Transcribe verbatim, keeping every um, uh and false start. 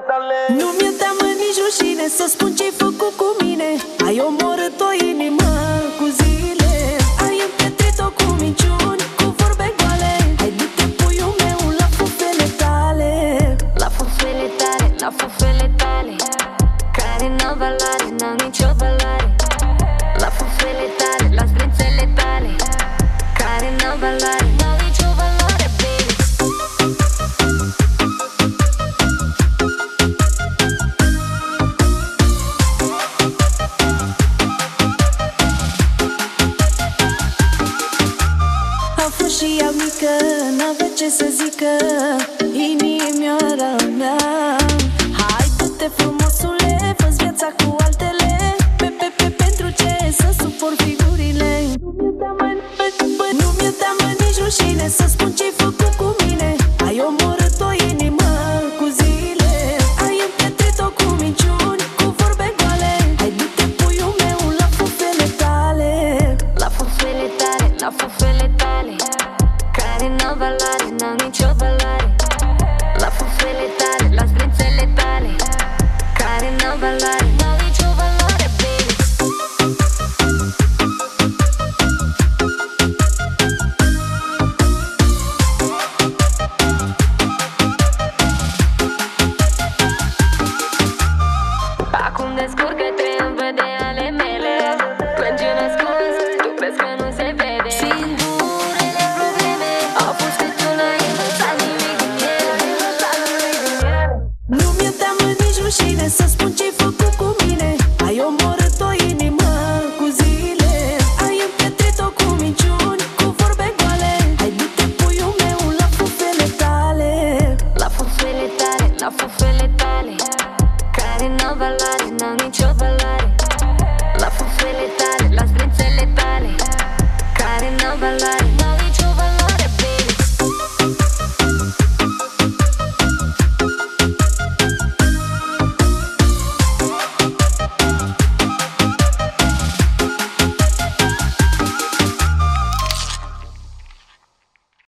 tale. Nu mi-e teamă nici rușine să spun ce-ai făcut cu mine. Ai omorât o inimă cu zile. Ai împietrit-o cu minciuni, cu vorbe goale. Hai du-te, puiul meu, la fufele tale. La fufele tale, la fufele tale, care n-au valoare, n-au nicio valoare. La fufele tale, la zdrențele tale, care n-au valoare, n-au nicio valoare, baby. A fost și ea mică, n-avea ce să zică, inimioara mea. Hai, du-te, frumosule, fă-ți viața cu altele. Pe, pe, pe, pentru ce să suport figurile? Nu mi-e teamă nici rușine să spun ce-ai făcut cu mine. Ai omorât o inimă cu zile. Ai împietrit-o cu minciuni, cu vorbe goale. Hai, du-te, puiul meu, la fufele tale. La fufele tale, la fufele tale, care n-au valoare, n-au nicio valoare. La fufele tale, la zdrențele tale, care n-au valoare, n-au nicio valoare, baby. Acum descurcă-te în vede ale mele. Plânge nascuns, tu crezi că nu se vede. Singurele probleme au fost că tu n-ai învățat nimic din ele. Nu mi-e teamă nici rușine să spun ce-ai făcut cu mine. Ai omorât o inimă cu zile. Ai împietrit-o cu minciuni, cu vorbe goale. Hai, du-te, puiul meu, la fufele tale. La fufele tale, la fufele tale, care n-au valoare, n-au nicio valoare. La fufele tale,